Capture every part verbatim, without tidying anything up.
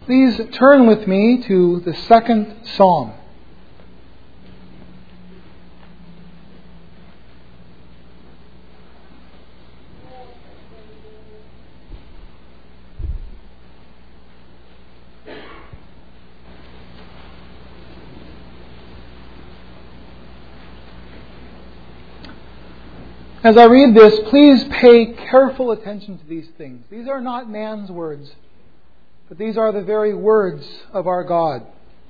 Please turn with me to the second Psalm. As I read this, please pay careful attention to these things. These are not man's words, but these are the very words of our God.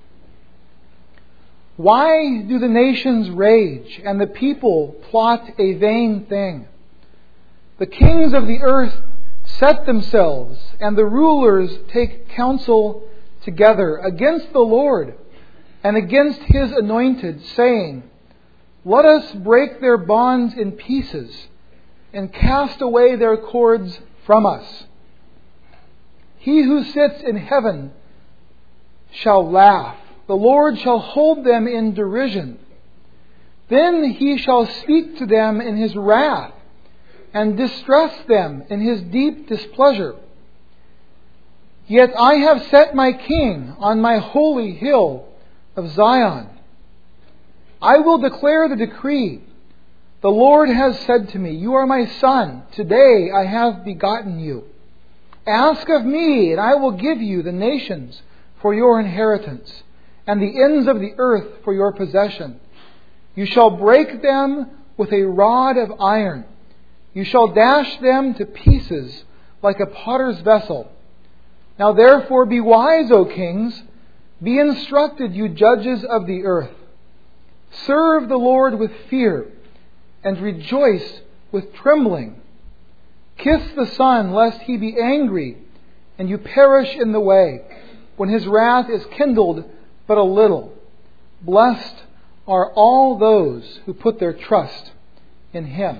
Why do the nations rage and the people plot a vain thing? The kings of the earth set themselves, and the rulers take counsel together against the Lord and against His anointed, saying, "Let us break their bonds in pieces and cast away their cords from us." He who sits in heaven shall laugh. The Lord shall hold them in derision. Then He shall speak to them in His wrath and distress them in His deep displeasure. Yet I have set my King on my holy hill of Zion. I will declare the decree. The Lord has said to me, "You are my son. Today I have begotten you. Ask of me, and I will give you the nations for your inheritance, and the ends of the earth for your possession. You shall break them with a rod of iron. You shall dash them to pieces like a potter's vessel. Now therefore be wise, O kings. Be instructed, you judges of the earth. Serve the Lord with fear, and rejoice with trembling. Kiss the Son, lest He be angry, and you perish in the way, when His wrath is kindled but a little. Blessed are all those who put their trust in Him."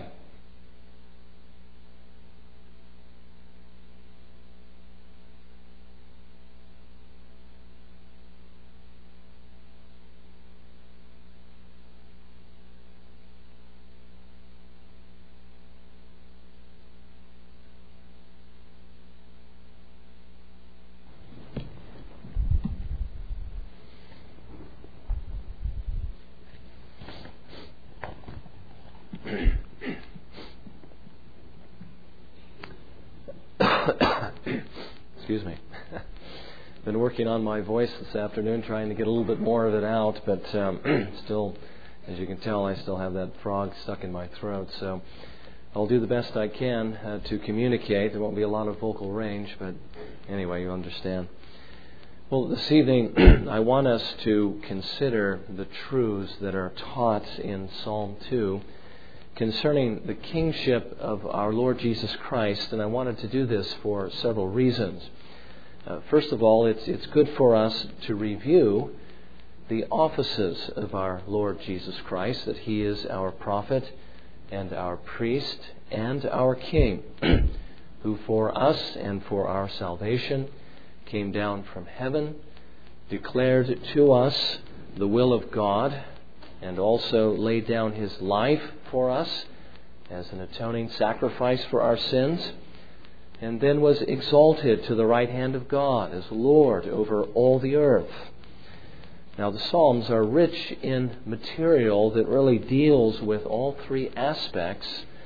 Excuse me. Been working on my voice this afternoon, trying to get a little bit more of it out, but um, still, as you can tell, I still have that frog stuck in my throat. So I'll do the best I can uh, to communicate. There won't be a lot of vocal range, but anyway, you understand. Well, this evening, I want us to consider the truths that are taught in Psalm two concerning the kingship of our Lord Jesus Christ, and I wanted to do this for several reasons. Uh, first of all, it's it's good for us to review the offices of our Lord Jesus Christ, that He is our prophet and our priest and our king, who for us and for our salvation came down from heaven, declared to us the will of God, and also laid down His life for us as an atoning sacrifice for our sins, and then was exalted to the right hand of God as Lord over all the earth. Now, the Psalms are rich in material that really deals with all three aspects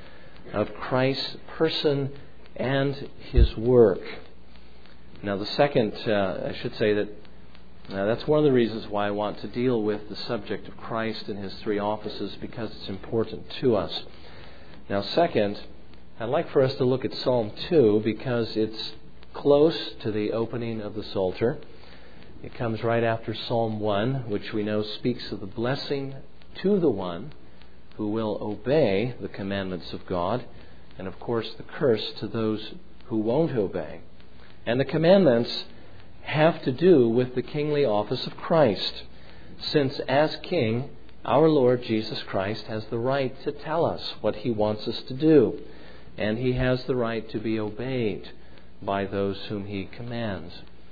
of Christ's person and His work. Now, the second, uh, I should say that Now, that's one of the reasons why I want to deal with the subject of Christ and His three offices, because it's important to us. Now, second, I'd like for us to look at Psalm two because it's close to the opening of the Psalter. It comes right after Psalm one, which we know speaks of the blessing to the one who will obey the commandments of God, and of course the curse to those who won't obey. And the commandments have to do with the kingly office of Christ, since as King, our Lord Jesus Christ has the right to tell us what He wants us to do, and He has the right to be obeyed by those whom He commands.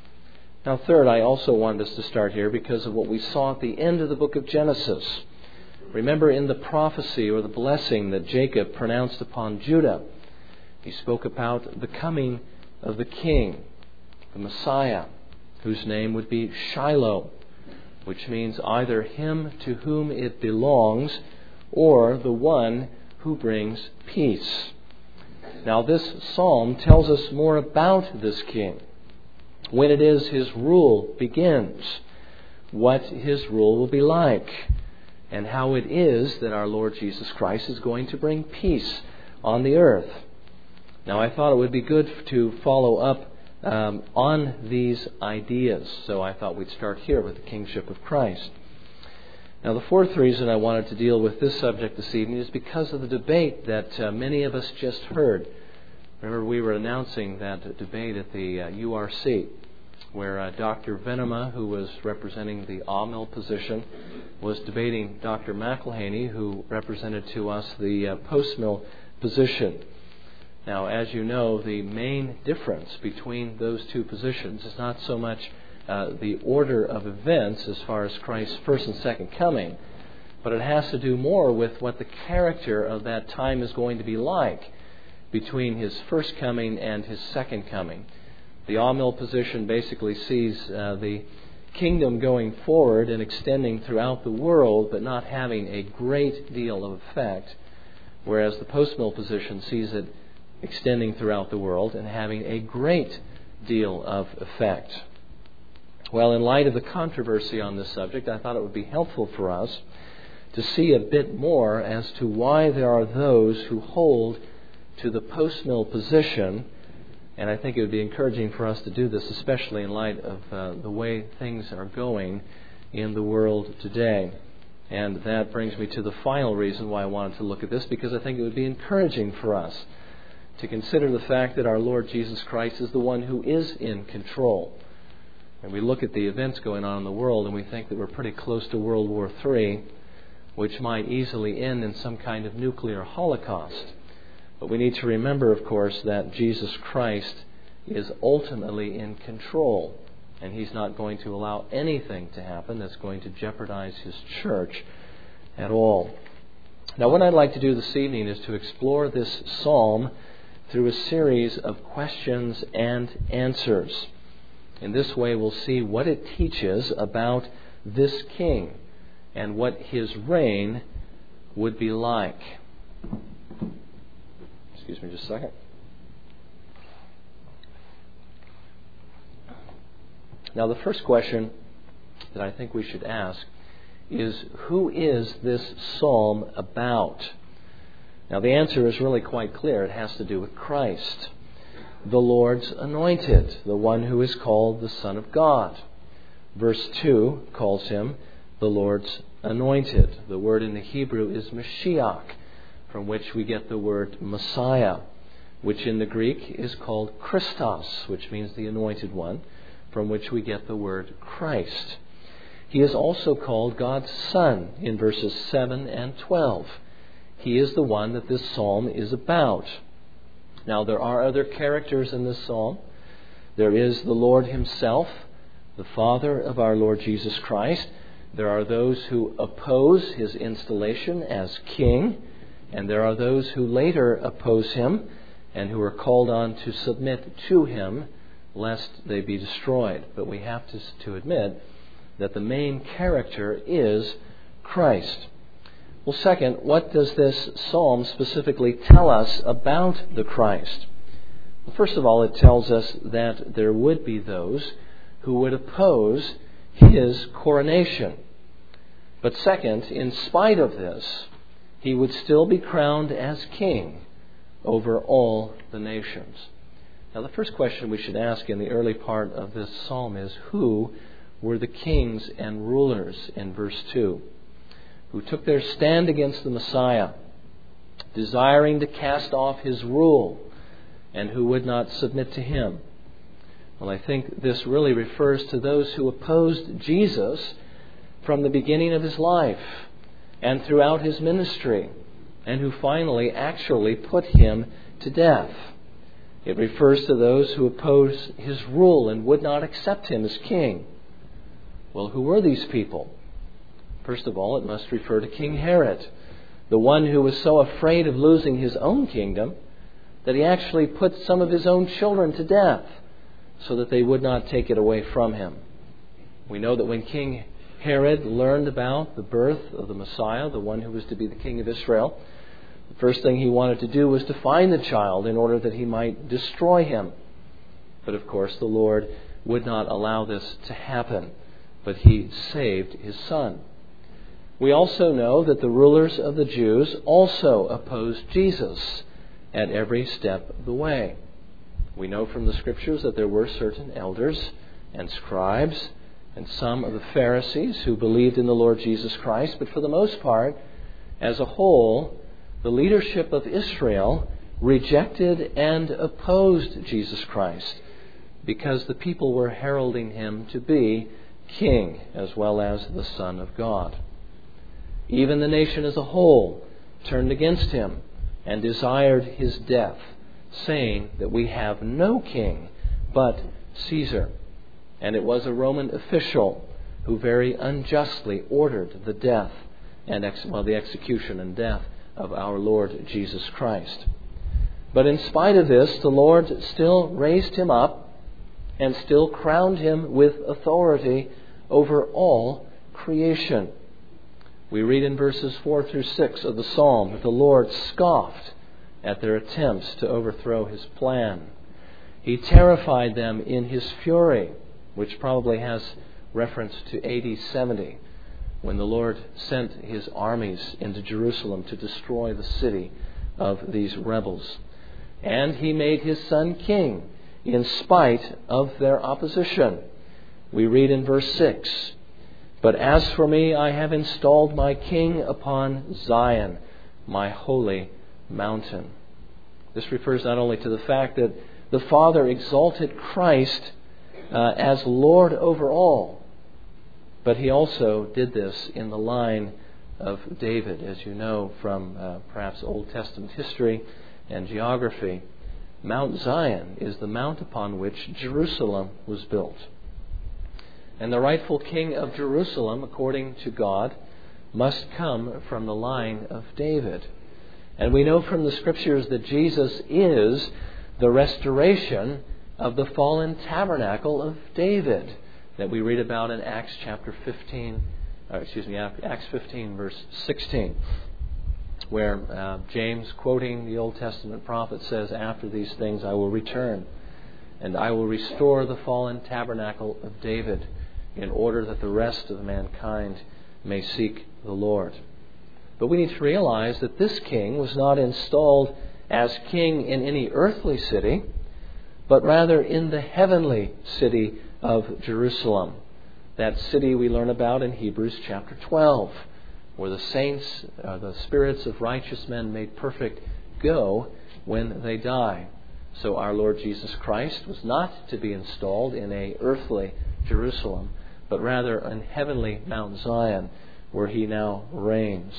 Now, third, I also wanted us to start here because of what we saw at the end of the book of Genesis. Remember, in the prophecy or the blessing that Jacob pronounced upon Judah, he spoke about the coming of the King, the Messiah, whose name would be Shiloh, which means either him to whom it belongs or the one who brings peace. Now, this psalm tells us more about this king, when it is his rule begins, what his rule will be like, and how it is that our Lord Jesus Christ is going to bring peace on the earth. Now, I thought it would be good to follow up um, on these ideas, so I thought we'd start here with the kingship of Christ. Now, the fourth reason I wanted to deal with this subject this evening is because of the debate that uh, many of us just heard. Remember, we were announcing that debate at the uh, U R C, where uh, Doctor Venema, who was representing the Amil position, was debating Doctor McElhaney, who represented to us the uh, post-mill position. Now, as you know, the main difference between those two positions is not so much uh, the order of events as far as Christ's first and second coming, but it has to do more with what the character of that time is going to be like between his first coming and his second coming. The Amil position basically sees uh, the kingdom going forward and extending throughout the world, but not having a great deal of effect, whereas the post-mill position sees it extending throughout the world and having a great deal of effect. Well, in light of the controversy on this subject, I thought it would be helpful for us to see a bit more as to why there are those who hold to the post-mill position. And I think it would be encouraging for us to do this, especially in light of uh, the way things are going in the world today. And that brings me to the final reason why I wanted to look at this, because I think it would be encouraging for us to consider the fact that our Lord Jesus Christ is the one who is in control. And we look at the events going on in the world and we think that we're pretty close to World War Three, which might easily end in some kind of nuclear holocaust. But we need to remember, of course, that Jesus Christ is ultimately in control, and He's not going to allow anything to happen that's going to jeopardize His church at all. Now, what I'd like to do this evening is to explore this psalm through a series of questions and answers. In this way, we'll see what it teaches about this king and what his reign would be like. Excuse me just a second. Now, the first question that I think we should ask is, who is this psalm about? Now, the answer is really quite clear. It has to do with Christ, the Lord's anointed, the one who is called the Son of God. Verse two calls Him the Lord's anointed. The word in the Hebrew is Mashiach, from which we get the word Messiah, which in the Greek is called Christos, which means the anointed one, from which we get the word Christ. He is also called God's Son in verses seven and twelve. He is the one that this psalm is about. Now, there are other characters in this psalm. There is the Lord Himself, the Father of our Lord Jesus Christ. There are those who oppose His installation as king, and there are those who later oppose Him and who are called on to submit to Him lest they be destroyed. But we have to, to admit that the main character is Christ. Well, second, what does this psalm specifically tell us about the Christ? Well, first of all, it tells us that there would be those who would oppose His coronation. But second, in spite of this, He would still be crowned as king over all the nations. Now, the first question we should ask in the early part of this psalm is, who were the kings and rulers in verse two? Who took their stand against the Messiah, desiring to cast off His rule, and who would not submit to Him? Well, I think this really refers to those who opposed Jesus from the beginning of His life and throughout His ministry, and who finally actually put Him to death. It refers to those who opposed His rule and would not accept Him as king. Well, who were these people? First of all, it must refer to King Herod, the one who was so afraid of losing his own kingdom that he actually put some of his own children to death so that they would not take it away from him. We know that when King Herod learned about the birth of the Messiah, the one who was to be the king of Israel, the first thing he wanted to do was to find the child in order that he might destroy him. But of course the Lord would not allow this to happen, but he saved his son. We also know that the rulers of the Jews also opposed Jesus at every step of the way. We know from the Scriptures that there were certain elders and scribes and some of the Pharisees who believed in the Lord Jesus Christ, but for the most part, as a whole, the leadership of Israel rejected and opposed Jesus Christ because the people were heralding him to be king as well as the Son of God. Even the nation as a whole turned against him and desired his death, saying that we have no king but Caesar. And it was a Roman official who very unjustly ordered the death and ex- well, the execution and death of our Lord Jesus Christ. But in spite of this, the Lord still raised him up and still crowned him with authority over all creation. We read in verses four through six of the Psalm that the Lord scoffed at their attempts to overthrow his plan. He terrified them in his fury, which probably has reference to A D seventy, when the Lord sent his armies into Jerusalem to destroy the city of these rebels. And he made his son king in spite of their opposition. We read in verse six, "But as for me, I have installed my king upon Zion, my holy mountain." This refers not only to the fact that the Father exalted Christ uh, as Lord over all, but he also did this in the line of David, as you know from uh, perhaps Old Testament history and geography. Mount Zion is the mount upon which Jerusalem was built. And the rightful king of Jerusalem, according to God, must come from the line of David. And we know from the Scriptures that Jesus is the restoration of the fallen tabernacle of David that we read about in Acts chapter fifteen, or excuse me, Acts fifteen, verse sixteen, where uh, James, quoting the Old Testament prophet, says, "After these things I will return, and I will restore the fallen tabernacle of David, in order that the rest of mankind may seek the Lord." But we need to realize that this king was not installed as king in any earthly city, but rather in the heavenly city of Jerusalem. That city we learn about in Hebrews chapter twelve, where the saints, uh, the spirits of righteous men made perfect, go when they die. So our Lord Jesus Christ was not to be installed in a earthly Jerusalem, but rather in heavenly Mount Zion, where he now reigns.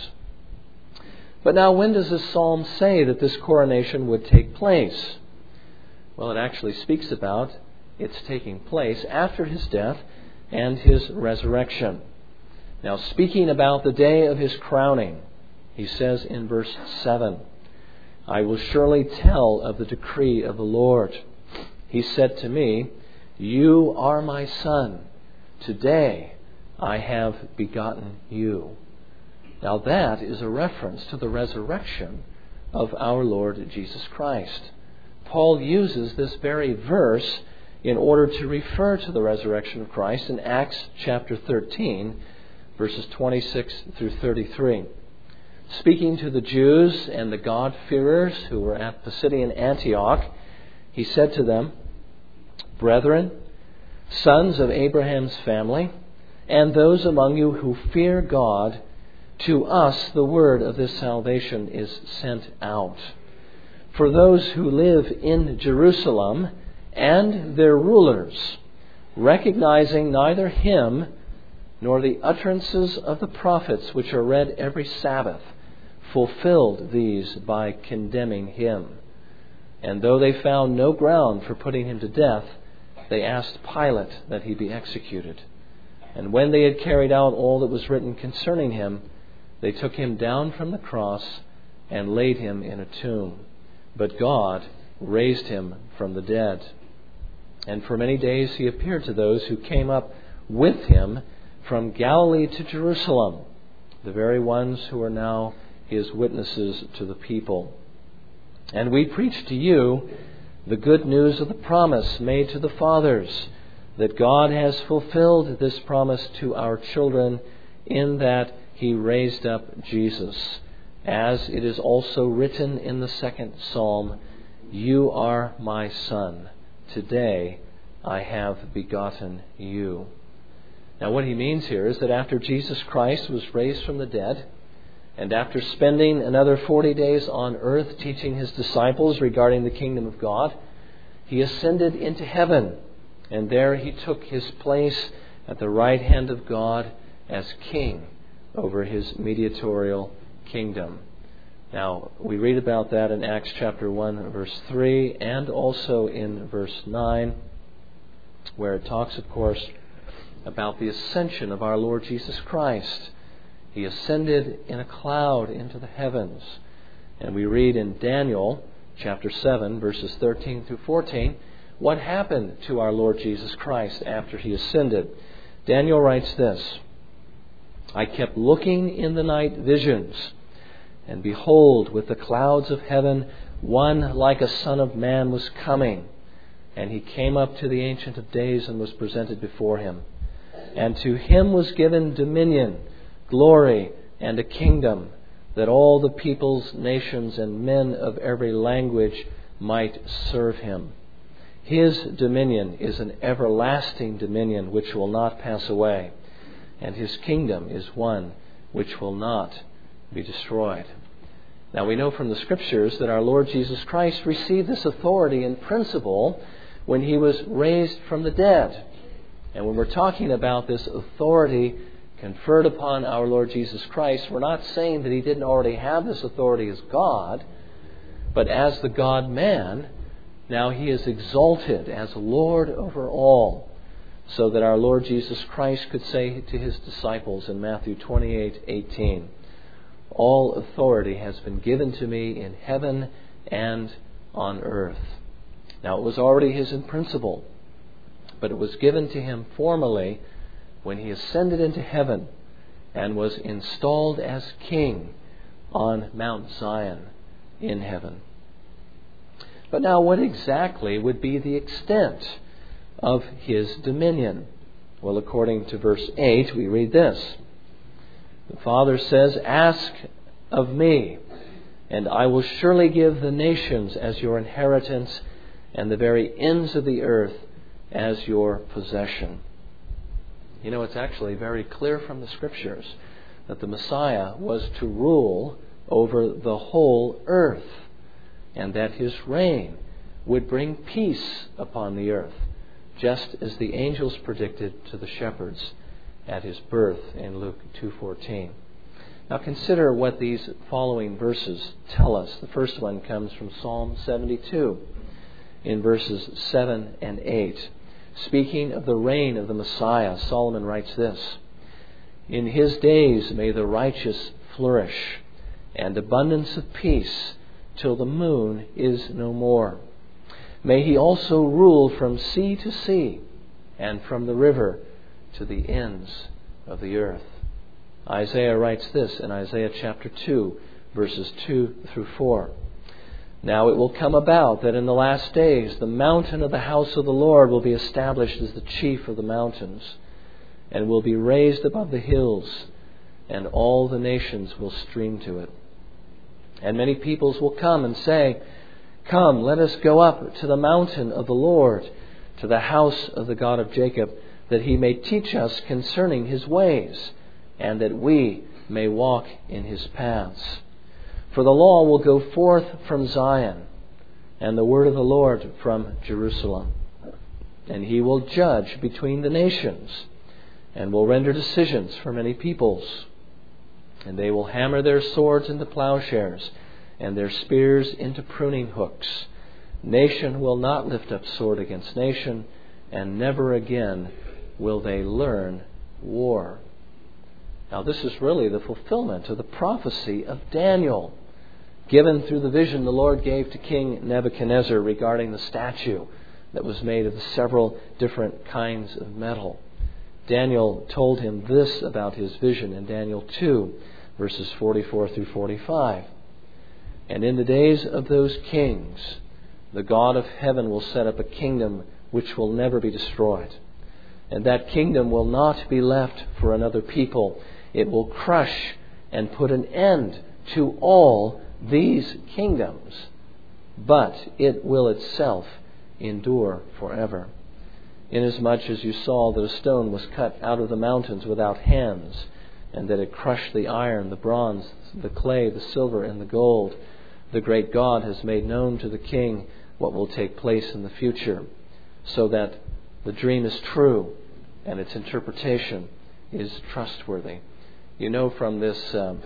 But now, when does this psalm say that this coronation would take place? Well, it actually speaks about its taking place after his death and his resurrection. Now, speaking about the day of his crowning, he says in verse seven, "I will surely tell of the decree of the Lord. He said to me, 'You are my son. Today I have begotten you.'" Now that is a reference to the resurrection of our Lord Jesus Christ. Paul uses this very verse in order to refer to the resurrection of Christ in Acts chapter thirteen, verses twenty-six through thirty-three. Speaking to the Jews and the God-fearers who were at Pisidian Antioch, he said to them, "Brethren, sons of Abraham's family, and those among you who fear God, to us the word of this salvation is sent out. For those who live in Jerusalem and their rulers, recognizing neither him nor the utterances of the prophets which are read every Sabbath, fulfilled these by condemning him. And though they found no ground for putting him to death, they asked Pilate that he be executed. And when they had carried out all that was written concerning him, they took him down from the cross and laid him in a tomb. But God raised him from the dead. And for many days he appeared to those who came up with him from Galilee to Jerusalem, the very ones who are now his witnesses to the people. And we preach to you the good news of the promise made to the fathers, that God has fulfilled this promise to our children in that he raised up Jesus. As it is also written in the second psalm, "You are my son. Today I have begotten you." Now what he means here is that after Jesus Christ was raised from the dead, and after spending another forty days on earth teaching his disciples regarding the kingdom of God, he ascended into heaven, and there he took his place at the right hand of God as king over his mediatorial kingdom. Now, we read about that in Acts chapter one, verse three, and also in verse nine, where it talks, of course, about the ascension of our Lord Jesus Christ. He ascended in a cloud into the heavens. And we read in Daniel chapter seven, verses thirteen through fourteen, what happened to our Lord Jesus Christ after he ascended. Daniel writes this, "I kept looking in the night visions, and behold, with the clouds of heaven, one like a son of man was coming. And he came up to the Ancient of Days and was presented before him. And to him was given dominion, glory, and a kingdom, that all the peoples, nations, and men of every language might serve him. His dominion is an everlasting dominion which will not pass away, and his kingdom is one which will not be destroyed." Now we know from the Scriptures that our Lord Jesus Christ received this authority in principle when he was raised from the dead. And when we're talking about this authority conferred upon our Lord Jesus Christ, we're not saying that he didn't already have this authority as God, but as the God-man, now he is exalted as Lord over all, so that our Lord Jesus Christ could say to his disciples in Matthew twenty-eight eighteen, "All authority has been given to me in heaven and on earth." Now it was already his in principle, but it was given to him formally when he ascended into heaven and was installed as king on Mount Zion in heaven. But now what exactly would be the extent of his dominion? Well, according to verse eight, we read this. The Father says, "Ask of me, and I will surely give the nations as your inheritance and the very ends of the earth as your possession." You know, it's actually very clear from the Scriptures that the Messiah was to rule over the whole earth, and that his reign would bring peace upon the earth, just as the angels predicted to the shepherds at his birth in Luke two fourteen. Now consider what these following verses tell us. The first one comes from Psalm seventy-two in verses seven and eight. Speaking of the reign of the Messiah, Solomon writes this, "In his days may the righteous flourish, and abundance of peace till the moon is no more. May he also rule from sea to sea, and from the river to the ends of the earth." Isaiah writes this in Isaiah chapter two, verses two through four. "Now it will come about that in the last days the mountain of the house of the Lord will be established as the chief of the mountains, and will be raised above the hills, and all the nations will stream to it. And many peoples will come and say, 'Come, let us go up to the mountain of the Lord, to the house of the God of Jacob, that he may teach us concerning his ways, and that we may walk in his paths. For the law will go forth from Zion, and the word of the Lord from Jerusalem. And he will judge between the nations, and will render decisions for many peoples. And they will hammer their swords into plowshares, and their spears into pruning hooks. Nation will not lift up sword against nation, and never again will they learn war." Now this is really the fulfillment of the prophecy of Daniel, given through the vision the Lord gave to King Nebuchadnezzar regarding the statue that was made of several different kinds of metal. Daniel told him this about his vision in Daniel two, verses forty-four through forty-five. And in the days of those kings, the God of heaven will set up a kingdom which will never be destroyed. And that kingdom will not be left for another people. It will crush and put an end to all these kingdoms, but it will itself endure forever. Inasmuch as you saw that a stone was cut out of the mountains without hands, and that it crushed the iron, the bronze, the clay, the silver, and the gold, the great God has made known to the king what will take place in the future, so that the dream is true and its interpretation is trustworthy. You know from this uh,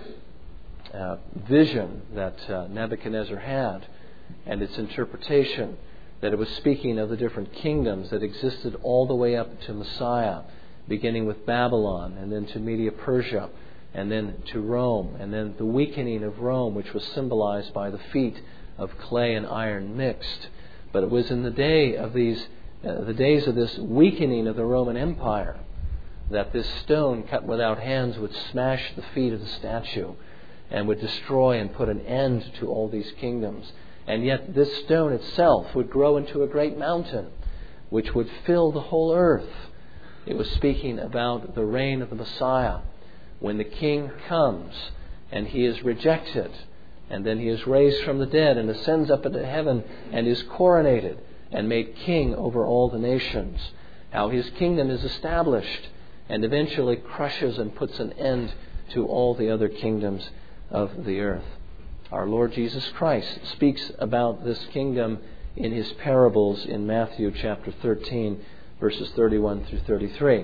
uh, vision that uh, Nebuchadnezzar had and its interpretation that it was speaking of the different kingdoms that existed all the way up to Messiah, beginning with Babylon and then to Media-Persia and then to Rome, and then the weakening of Rome, which was symbolized by the feet of clay and iron mixed. But it was in the day of these, uh, the days of this weakening of the Roman Empire, that this stone cut without hands would smash the feet of the statue and would destroy and put an end to all these kingdoms. And yet this stone itself would grow into a great mountain, which would fill the whole earth. It was speaking about the reign of the Messiah, when the King comes and he is rejected, and then he is raised from the dead and ascends up into heaven and is coronated and made king over all the nations. How his kingdom is established and eventually crushes and puts an end to all the other kingdoms of the earth. Our Lord Jesus Christ speaks about this kingdom in his parables in Matthew chapter thirteen, verses thirty-one through thirty-three.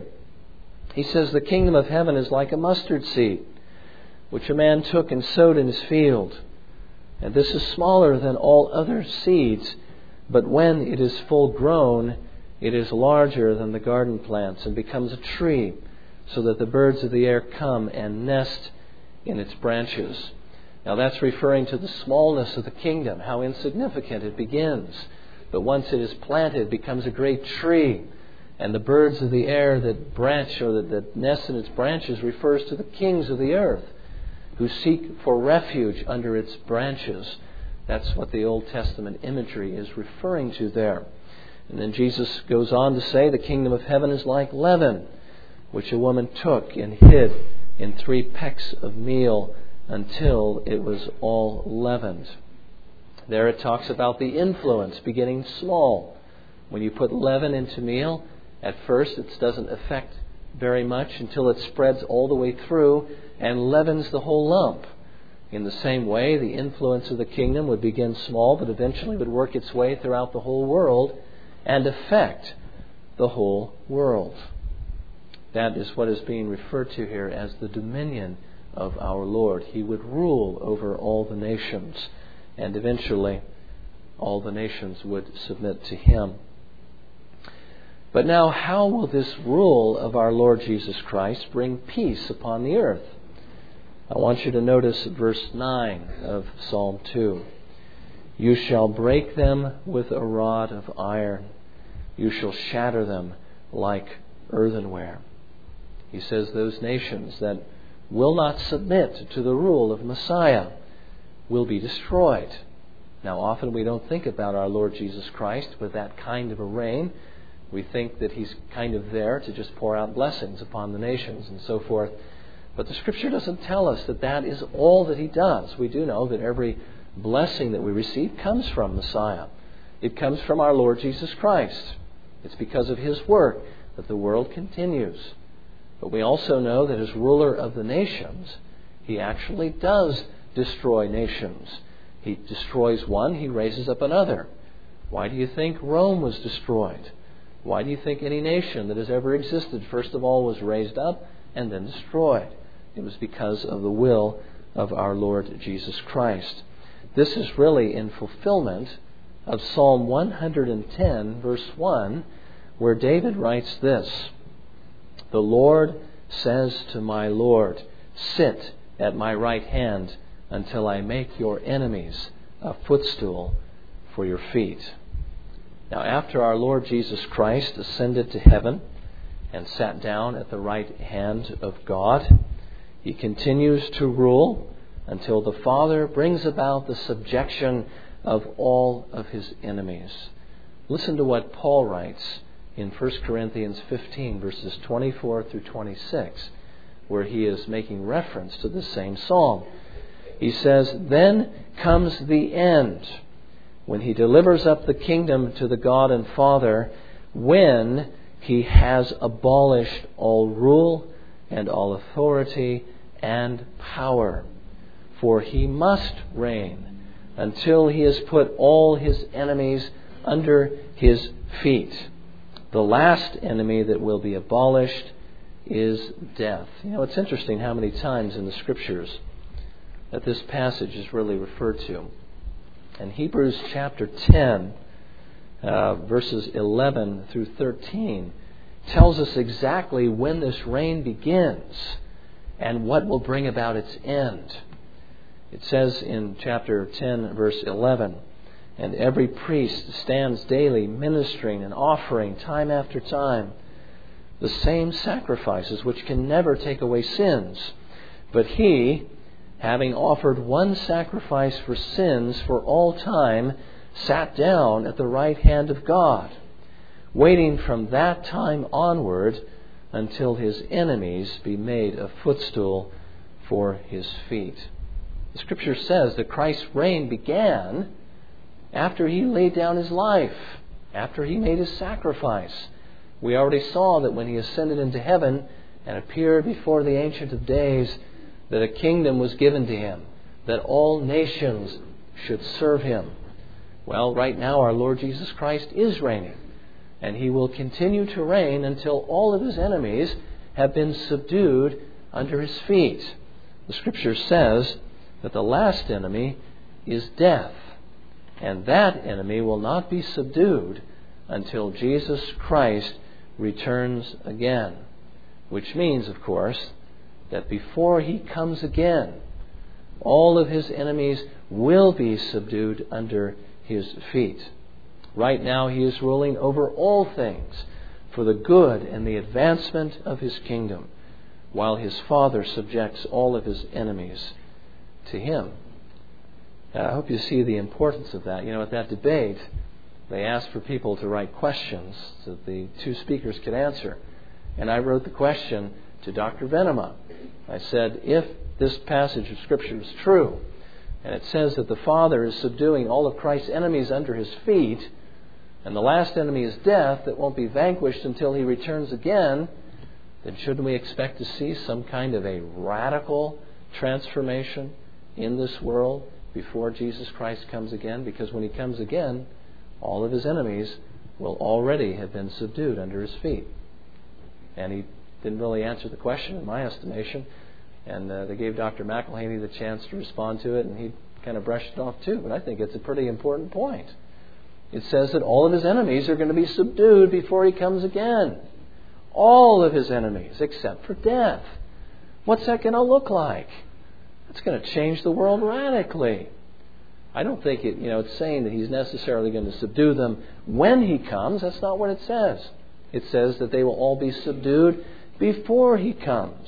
He says, "The kingdom of heaven is like a mustard seed, which a man took and sowed in his field. And this is smaller than all other seeds, but when it is full grown, it is larger than the garden plants and becomes a tree, so that the birds of the air come and nest in its branches." Now that's referring to the smallness of the kingdom, how insignificant it begins. But once it is planted, it becomes a great tree. And the birds of the air that branch or that, that nest in its branches refers to the kings of the earth who seek for refuge under its branches. That's what the Old Testament imagery is referring to there. And then Jesus goes on to say, "The kingdom of heaven is like leaven, which a woman took and hid in three pecks of meal until it was all leavened." There it talks about the influence beginning small. When you put leaven into meal, at first it doesn't affect very much until it spreads all the way through and leavens the whole lump. In the same way, the influence of the kingdom would begin small, but eventually would work its way throughout the whole world and affect the whole world. That is what is being referred to here as the dominion of our Lord. He would rule over all the nations, and eventually all the nations would submit to him. But now, how will this rule of our Lord Jesus Christ bring peace upon the earth? I want you to notice verse nine of Psalm two. "You shall break them with a rod of iron. You shall shatter them like earthenware." He says those nations that will not submit to the rule of Messiah will be destroyed. Now, often we don't think about our Lord Jesus Christ with that kind of a reign. We think that he's kind of there to just pour out blessings upon the nations and so forth. But the Scripture doesn't tell us that that is all that he does. We do know that every blessing that we receive comes from Messiah. It comes from our Lord Jesus Christ. It's because of his work that the world continues. But we also know that as ruler of the nations, he actually does destroy nations. He destroys one, he raises up another. Why do you think Rome was destroyed? Why do you think any nation that has ever existed, first of all, was raised up and then destroyed? It was because of the will of our Lord Jesus Christ. This is really in fulfillment of Psalm one hundred ten, verse one, where David writes this: "The Lord says to my Lord, sit at my right hand until I make your enemies a footstool for your feet." Now, after our Lord Jesus Christ ascended to heaven and sat down at the right hand of God, He continues to rule until the Father brings about the subjection of all of His enemies. Listen to what Paul writes in First Corinthians fifteen, verses twenty-four through twenty-six, where he is making reference to the same psalm. He says, "Then comes the end, when He delivers up the kingdom to the God and Father, when He has abolished all rule and all authority and power. For He must reign until He has put all His enemies under His feet." The last enemy that will be abolished is death. You know, it's interesting how many times in the Scriptures that this passage is really referred to. In Hebrews chapter ten, uh, verses eleven through thirteen, tells us exactly when this reign begins and what will bring about its end. It says in chapter ten, verse eleven, "And every priest stands daily ministering and offering time after time the same sacrifices which can never take away sins. But He, having offered one sacrifice for sins for all time, sat down at the right hand of God, waiting from that time onward until His enemies be made a footstool for His feet." The Scripture says that Christ's reign began after He laid down His life, after He made His sacrifice. We already saw that when He ascended into heaven and appeared before the Ancient of Days, that a kingdom was given to Him, that all nations should serve Him. Well, right now our Lord Jesus Christ is reigning, and He will continue to reign until all of His enemies have been subdued under His feet. The Scripture says that the last enemy is death, and that enemy will not be subdued until Jesus Christ returns again. Which means, of course, that before He comes again, all of His enemies will be subdued under His feet. Right now He is ruling over all things for the good and the advancement of His kingdom, while His Father subjects all of His enemies to Him. I hope you see the importance of that. You know, at that debate, they asked for people to write questions that the two speakers could answer. And I wrote the question to Doctor Venema. I said, if this passage of Scripture is true, and it says that the Father is subduing all of Christ's enemies under His feet, and the last enemy is death that won't be vanquished until He returns again, then shouldn't we expect to see some kind of a radical transformation in this world before Jesus Christ comes again? Because when He comes again, all of His enemies will already have been subdued under His feet. And he didn't really answer the question, in my estimation. And uh, they gave Doctor McElhaney the chance to respond to it, and he kind of brushed it off too. But I think it's a pretty important point. It says that all of His enemies are going to be subdued before He comes again. All of His enemies, except for death. What's that going to look like? It's going to change the world radically. I don't think it, you know, it's saying that He's necessarily going to subdue them when He comes. That's not what it says. It says that they will all be subdued before He comes.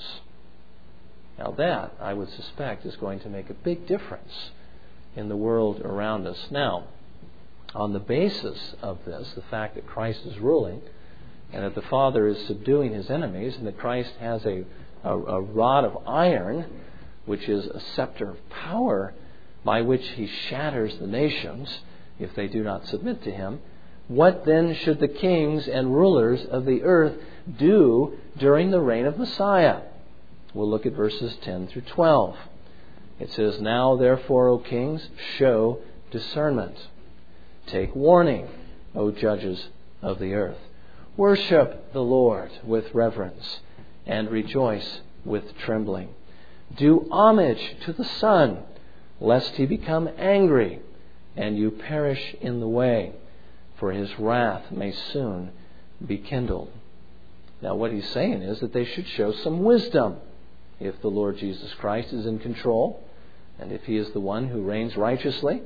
Now that, I would suspect, is going to make a big difference in the world around us. Now, on the basis of this, the fact that Christ is ruling and that the Father is subduing His enemies and that Christ has a, a, a rod of iron, which is a scepter of power by which He shatters the nations if they do not submit to Him, what then should the kings and rulers of the earth do during the reign of Messiah? We'll look at verses ten through twelve. It says, "Now therefore, O kings, show discernment. Take warning, O judges of the earth. Worship the Lord with reverence and rejoice with trembling. Do homage to the Son, lest He become angry and you perish in the way, for His wrath may soon be kindled." Now what he's saying is that they should show some wisdom. If the Lord Jesus Christ is in control, and if He is the one who reigns righteously,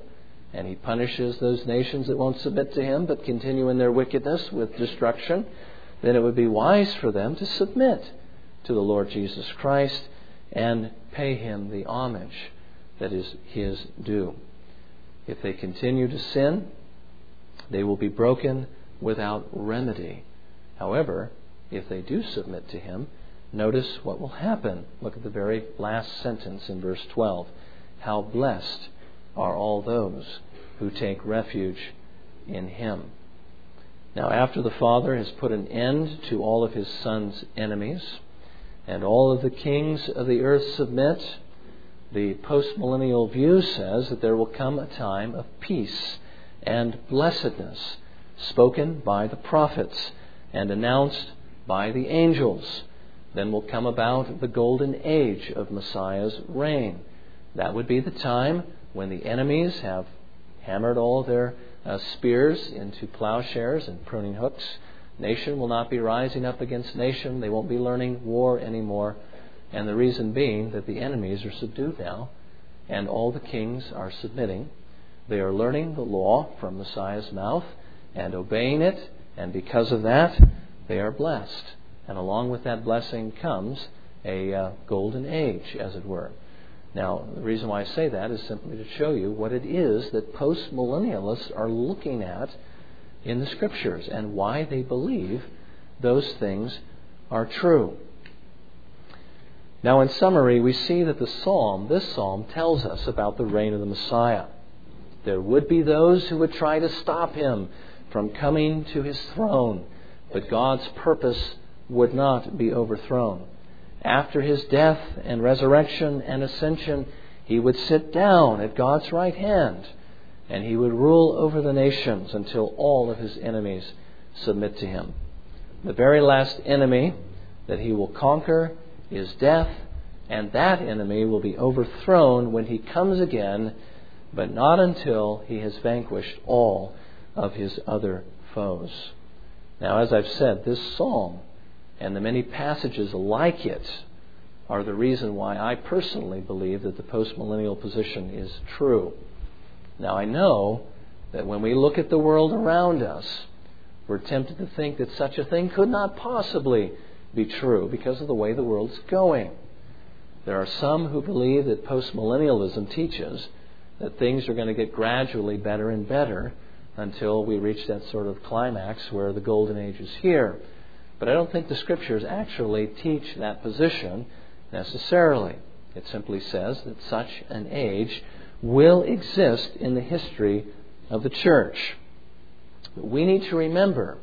and He punishes those nations that won't submit to Him but continue in their wickedness with destruction, then it would be wise for them to submit to the Lord Jesus Christ and pay Him the homage that is His due. If they continue to sin, they will be broken without remedy. However, if they do submit to Him, notice what will happen. Look at the very last sentence in verse twelve. How blessed are all those who take refuge in Him. Now, after the Father has put an end to all of His Son's enemies, and all of the kings of the earth submit, the postmillennial view says that there will come a time of peace and blessedness spoken by the prophets and announced by the angels. Then will come about the golden age of Messiah's reign. That would be the time when the enemies have hammered all their uh, spears into plowshares and pruning hooks. Nation will not be rising up against nation. They won't be learning war anymore. And the reason being that the enemies are subdued now, and all the kings are submitting. They are learning the law from Messiah's mouth and obeying it, and because of that, they are blessed. And along with that blessing comes a uh, golden age, as it were. Now, the reason why I say that is simply to show you what it is that postmillennialists are looking at in the Scriptures and why they believe those things are true. Now, in summary, we see that the psalm, this psalm, tells us about the reign of the Messiah. There would be those who would try to stop Him from coming to His throne, but God's purpose would not be overthrown. After His death and resurrection and ascension, He would sit down at God's right hand, and He would rule over the nations until all of His enemies submit to Him. The very last enemy that He will conquer is death, and that enemy will be overthrown when He comes again, but not until He has vanquished all of His other foes. Now, as I've said, this psalm and the many passages like it are the reason why I personally believe that the postmillennial position is true. Now, I know that when we look at the world around us, we're tempted to think that such a thing could not possibly be true because of the way the world's going. There are some who believe that postmillennialism teaches that things are going to get gradually better and better until we reach that sort of climax where the golden age is here. But I don't think the Scriptures actually teach that position necessarily. It simply says that such an age will exist in the history of the church. But we need to remember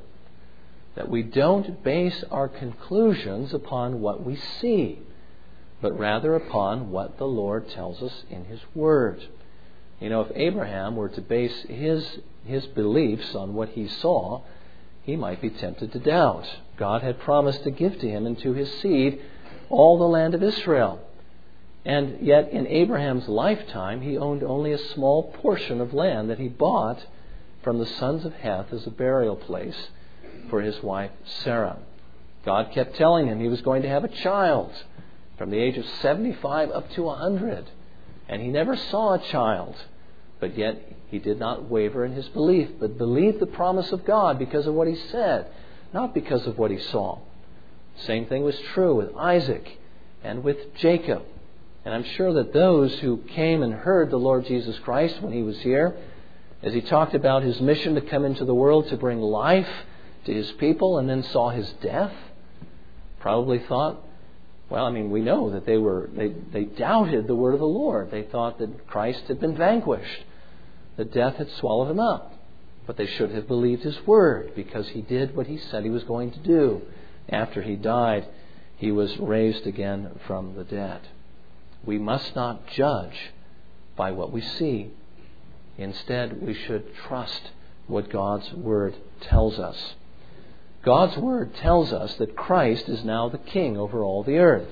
that we don't base our conclusions upon what we see, but rather upon what the Lord tells us in His Word. You know, if Abraham were to base his his beliefs on what he saw, he might be tempted to doubt. God had promised to give to him and to his seed all the land of Israel. And yet in Abraham's lifetime, he owned only a small portion of land that he bought from the sons of Heth as a burial place for his wife Sarah. God kept telling him he was going to have a child from the age of seventy-five up to one hundred. And he never saw a child. But yet he did not waver in his belief, but believed the promise of God because of what He said, not because of what he saw. Same thing was true with Isaac and with Jacob. And I'm sure that those who came and heard the Lord Jesus Christ when He was here, as He talked about His mission to come into the world to bring life to His people and then saw His death, probably thought, well, I mean, we know that they were they, they doubted the word of the Lord. They thought that Christ had been vanquished, that death had swallowed Him up. But they should have believed His word because He did what He said He was going to do. After He died, He was raised again from the dead. We must not judge by what we see. Instead, we should trust what God's Word tells us. God's Word tells us that Christ is now the King over all the earth.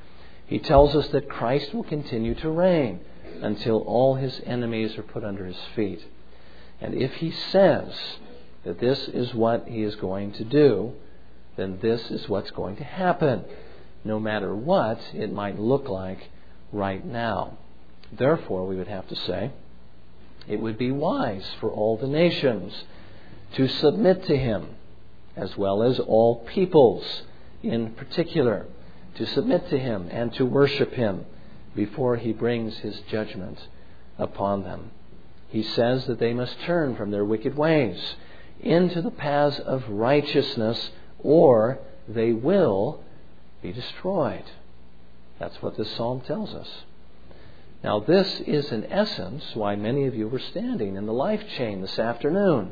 He tells us that Christ will continue to reign until all His enemies are put under His feet. And if He says that this is what He is going to do, then this is what's going to happen, no matter what it might look like right now. Therefore, we would have to say It would be wise for all the nations to submit to Him, as well as all peoples in particular, to submit to Him and to worship Him before He brings His judgment upon them. He says that they must turn from their wicked ways into the paths of righteousness, or they will be destroyed. That's what this psalm tells us. Now, this is in essence why many of you were standing in the life chain this afternoon.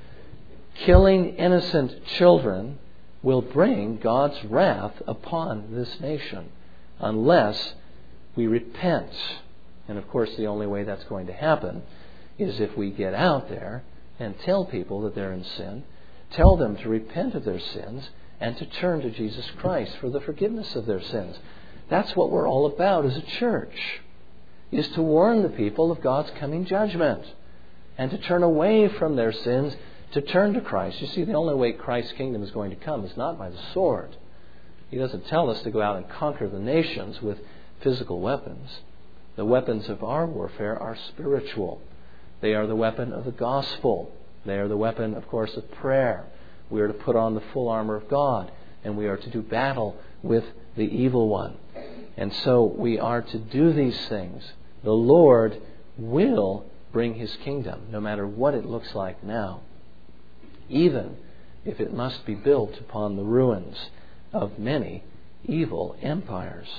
Killing innocent children will bring God's wrath upon this nation unless we repent. And of course, the only way that's going to happen is if we get out there and tell people that they're in sin, tell them to repent of their sins and to turn to Jesus Christ for the forgiveness of their sins. That's what we're all about as a church, is to warn the people of God's coming judgment and to turn away from their sins, to turn to Christ. You see, the only way Christ's kingdom is going to come is not by the sword. He doesn't tell us to go out and conquer the nations with physical weapons. The weapons of our warfare are spiritual. They are the weapon of the gospel. They are the weapon, of course, of prayer. We are to put on the full armor of God, and we are to do battle with the evil one. And so we are to do these things. The Lord will bring His kingdom, no matter what it looks like now, even if it must be built upon the ruins of many evil empires.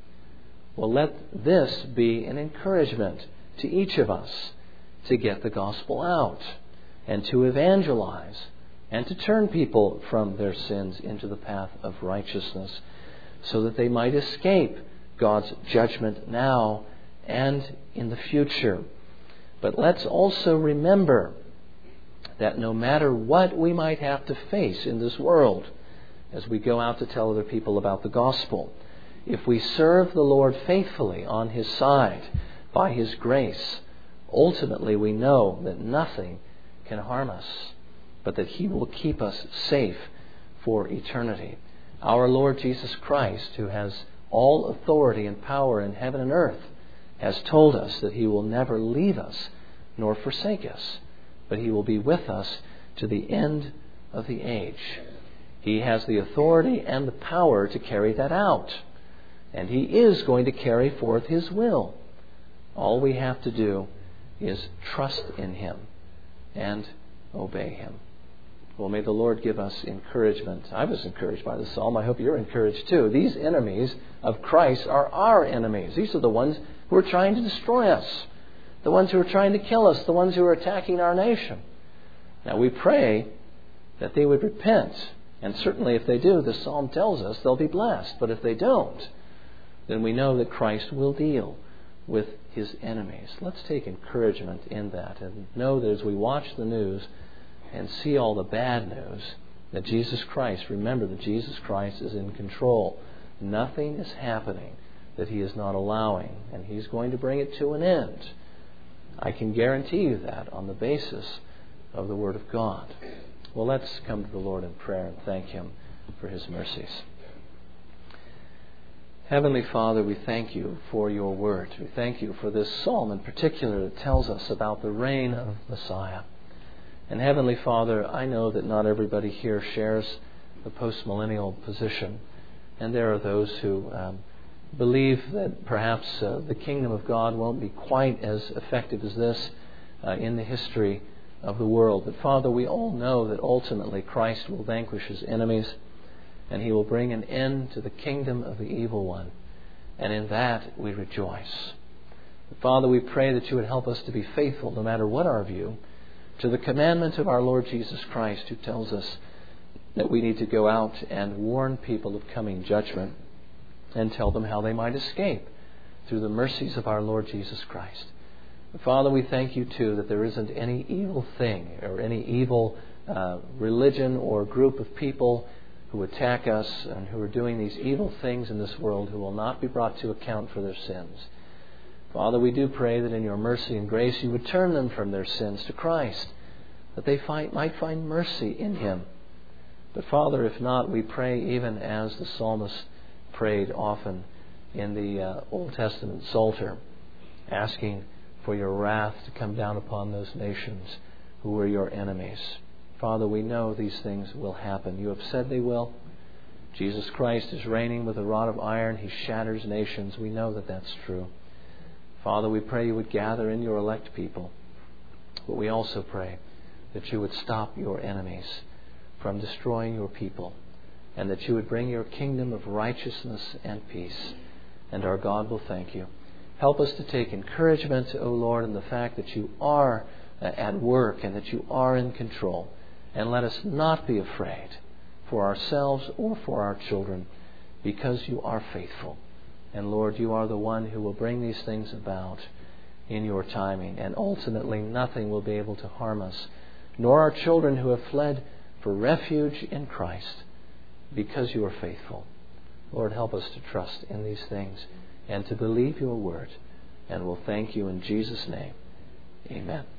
Well, let this be an encouragement to each of us to get the gospel out and to evangelize and to turn people from their sins into the path of righteousness so that they might escape God's judgment now and in the future. But let's also remember that no matter what we might have to face in this world as we go out to tell other people about the gospel, if we serve the Lord faithfully on His side by His grace, ultimately we know that nothing can harm us, but that He will keep us safe for eternity. Our Lord Jesus Christ, who has all authority and power in heaven and earth, has told us that He will never leave us nor forsake us, but He will be with us to the end of the age. He has the authority and the power to carry that out. And He is going to carry forth His will. All we have to do is trust in Him and obey Him. Well, may the Lord give us encouragement. I was encouraged by the psalm. I hope you're encouraged too. These enemies of Christ are our enemies. These are the ones who are trying to destroy us, the ones who are trying to kill us, the ones who are attacking our nation. Now, we pray that they would repent. And certainly if they do, the psalm tells us they'll be blessed. But if they don't, then we know that Christ will deal with His enemies. Let's take encouragement in that and know that as we watch the news and see all the bad news, that Jesus Christ, remember that Jesus Christ is in control. Nothing is happening that He is not allowing, and He's going to bring it to an end. I can guarantee you that on the basis of the Word of God. Well, let's come to the Lord in prayer and thank Him for His mercies. Heavenly Father, we thank You for Your Word. We thank You for this psalm in particular that tells us about the reign of Messiah. And Heavenly Father, I know that not everybody here shares the postmillennial position. And there are those who um, believe that perhaps uh, the kingdom of God won't be quite as effective as this uh, in the history of the world. But Father, we all know that ultimately Christ will vanquish His enemies and He will bring an end to the kingdom of the evil one. And in that we rejoice. But Father, we pray that You would help us to be faithful, no matter what our view, to the commandment of our Lord Jesus Christ, who tells us that we need to go out and warn people of coming judgment and tell them how they might escape through the mercies of our Lord Jesus Christ. Father, we thank You too that there isn't any evil thing or any evil uh, religion or group of people who attack us and who are doing these evil things in this world who will not be brought to account for their sins. Father, we do pray that in Your mercy and grace You would turn them from their sins to Christ, that they find, might find mercy in Him. But Father, if not, we pray even as the psalmist prayed often in the uh, Old Testament Psalter, asking for your wrath to come down upon those nations who were your enemies. Father, we know these things will happen. You have said they will. Jesus Christ is reigning with a rod of iron. He shatters nations. We know that that's true. Father, we pray you would gather in your elect people. But we also pray that you would stop your enemies from destroying your people, and that you would bring your kingdom of righteousness and peace. And our God will thank you. Help us to take encouragement, O Lord, in the fact that you are at work and that you are in control. And let us not be afraid for ourselves or for our children, because you are faithful. And Lord, you are the one who will bring these things about in your timing. And ultimately, nothing will be able to harm us, nor our children who have fled for refuge in Christ, because you are faithful. Lord, help us to trust in these things and to believe your word. And we'll thank you in Jesus' name. Amen.